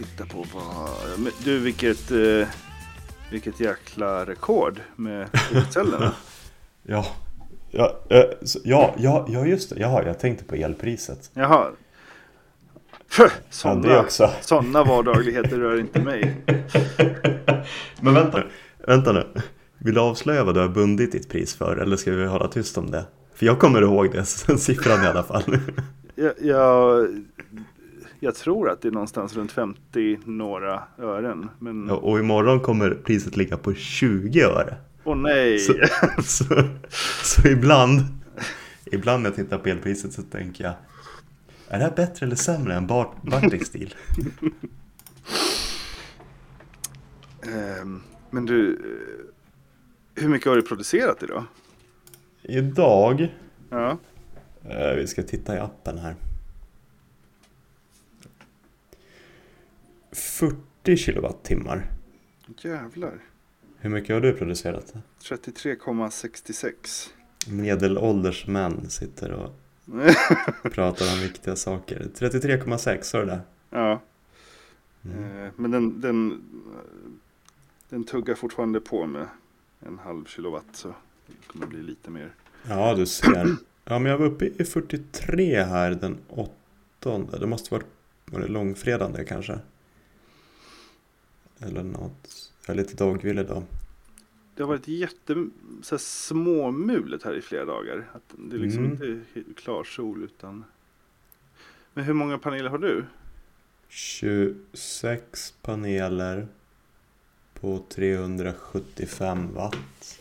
titta på men du, vilket jäkla rekord med cellerna. Ja, just det. Jaha, jag tänkte på elpriset. Jaha. Sådana vardagligheter rör inte mig. Men vänta nu. Vill du avslöja vad du har bundit ditt pris för? Eller ska vi hålla tyst om det? För jag kommer ihåg det, siffran i alla fall. Jag tror att det är någonstans runt 50 några ören. Men... Ja, och imorgon kommer priset ligga på 20 öre. Åh nej! Så ibland när jag tittar på elpriset så tänker jag, är det här bättre eller sämre än Barclays stil? Men du, hur mycket har du producerat idag? Idag? Ja. Vi ska titta i appen här. 40 kilowattimmar. Jävlar. Hur mycket har du producerat? 33,66. Medelålders män sitter och pratar om viktiga saker. 33,6, sa du det? Ja. Men den tuggar fortfarande på med 0,5 kilowatt, så det kommer bli lite mer. Ja, du ser. Ja, men jag var uppe i 43 här den 8. Det måste vara långfredande kanske. Eller något. Jag är lite dagvill idag. Det har varit så här småmulet här i flera dagar. Att det är liksom inte klar sol utan... Men hur många paneler har du? 26 paneler på 375 watt.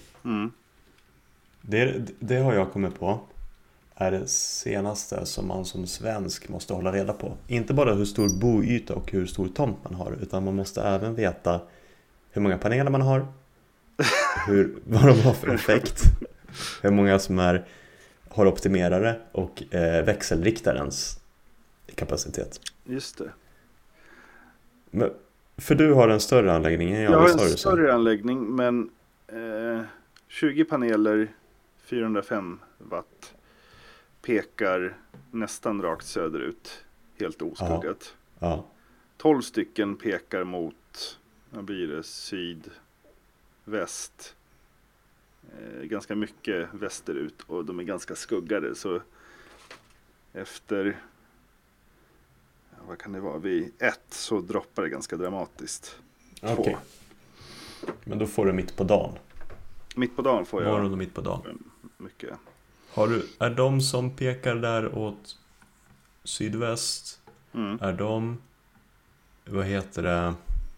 Det har jag kommit på är det senaste som man som svensk måste hålla reda på. Inte bara hur stor boyta och hur stor tomt man har, utan man måste även veta hur många paneler man har, vad de har för effekt, hur många som har optimerare och växelriktarens kapacitet. Just det. Men, för du har en större anläggning än jag. Jag har en större anläggning, men 20 paneler, 405 watt, pekar nästan rakt söderut, helt oskuggat. Ja. 12 stycken pekar mot, vad blir det, sydväst. Ganska mycket västerut, och de är ganska skuggade, så efter, vad kan det vara, vid 1 så droppar det ganska dramatiskt. Okej. Men då får du mitt på dagen. Mitt på dagen får jag. Morgon och mitt på dagen. Mycket. Är de som pekar där åt sydväst, är de, vad heter det,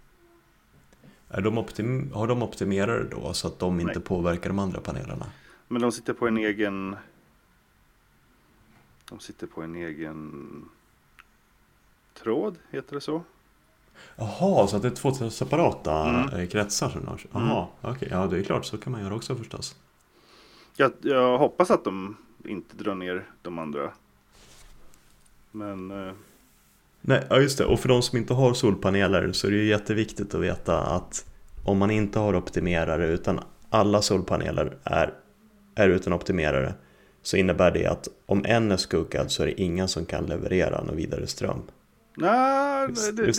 har de optimerare då så att de inte påverkar de andra panelerna? Men de sitter på en egen tråd, heter det så? Jaha, så att det är 2 separata kretsar som de... Jaha, okej. Ja, det är klart, så kan man göra också förstås. Jag hoppas att de inte drar ner de andra. Men... Nej, ja just det. Och för de som inte har solpaneler så är det ju jätteviktigt att veta att om man inte har optimerare utan alla solpaneler är utan optimerare, så innebär det att om en är skuggad så är det ingen som kan leverera någon vidare ström. Nej,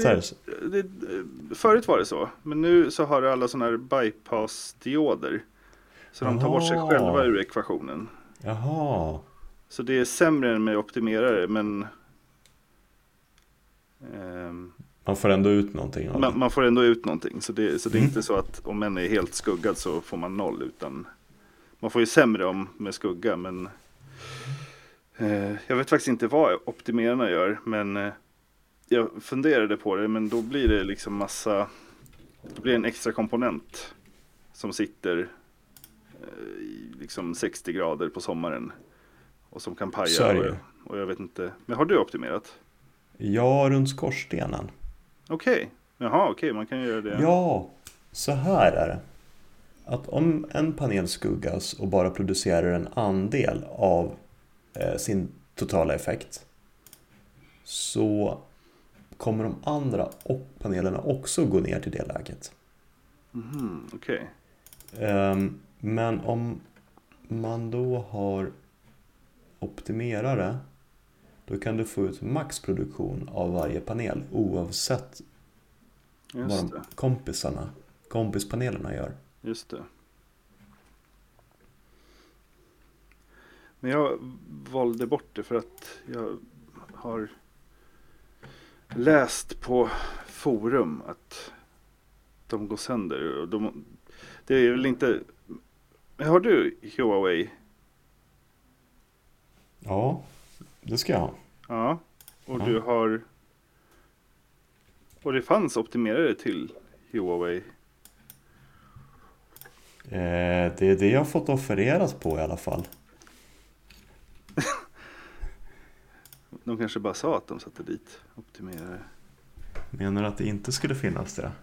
förut var det så. Men nu så har alla såna här bypass-dioder. Så de tar bort sig själva ur ekvationen. Jaha. Så det är sämre än med optimerare, men... man får ändå ut någonting av det. Man får ändå ut någonting. Så det är inte så att om en är helt skuggad så får man 0. Utan man får ju sämre med skugga. Men jag vet faktiskt inte vad optimerarna gör. Men jag funderade på det. Men då blir det liksom det blir en extra komponent som sitter i liksom 60 grader på sommaren. Och som kan paja. Och jag vet inte. Men har du optimerat? Ja, runt skorstenen. Okej. Jaha, okej. Man kan göra det. Ja, så här är det. Att om en panel skuggas och bara producerar en andel av sin totala effekt, så kommer de andra panelerna också gå ner till det läget. Okej. Men om man då har optimerare, då kan du få ut maxproduktion av varje panel oavsett vad de kompispanelerna gör. Just det. Men jag valde bort det för att jag har läst på forum att de går sönder. Det är väl inte... Men har du Huawei? Ja, det ska jag ha. Ja, och du har... Och det fanns optimerare till Huawei. Det är det jag har fått offereras på i alla fall. De kanske bara sa att de satte dit optimerare. Menar du att det inte skulle finnas det?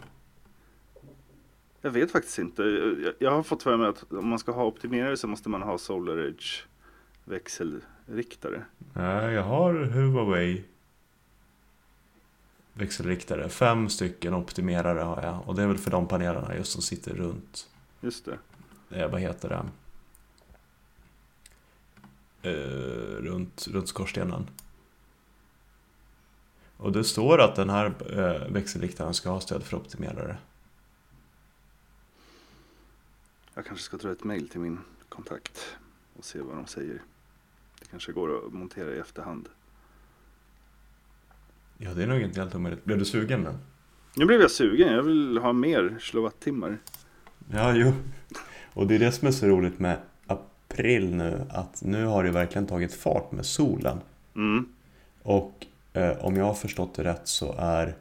Jag vet faktiskt inte. Jag har fått för mig att om man ska ha optimerare så måste man ha SolarEdge växelriktare. Nej, jag har Huawei växelriktare. 5 stycken optimerare har jag. Och det är väl för de panelerna just som sitter runt. Just det. Vad heter det? Runt skorstenen. Och det står att den här växelriktaren ska ha stöd för optimerare. Jag kanske ska dra ett mejl till min kontakt och se vad de säger. Det kanske går att montera i efterhand. Ja, det är nog inte helt omöjligt. Blev du sugen nu? Nu blev jag sugen. Jag vill ha mer kilowattimmar. Ja, jo. Och det är det som är så roligt med april nu. Att nu har det verkligen tagit fart med solen. Mm. Och om jag har förstått det rätt så är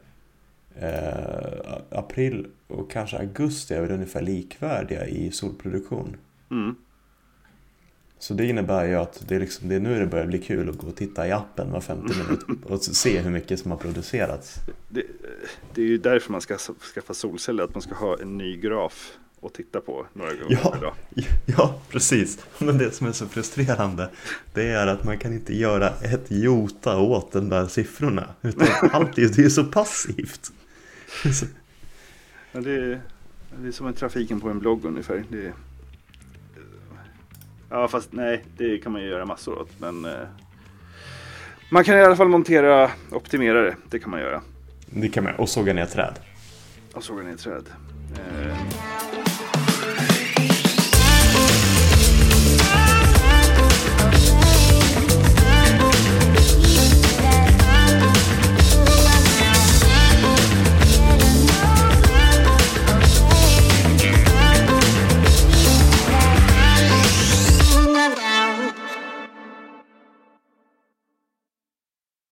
april och kanske augusti är väl ungefär likvärdiga i solproduktion. Mm. Så det innebär ju att det är nu det börjar bli kul att gå och titta i appen var 50 minut och se hur mycket som har producerats. Det är ju därför man ska skaffa solceller, att man ska ha en ny graf att titta på några gånger per dag. Ja, precis. Men det som är så frustrerande, det är att man kan inte göra ett jota åt de där siffrorna. Utan allt det är så passivt. Ja, det är som en trafiken på en blogg ungefär. Ja, fast nej, det kan man ju göra massor åt. Men man kan i alla fall montera optimerare. Det kan man göra. Det kan man, och såga ner träd. Och såga ner träd.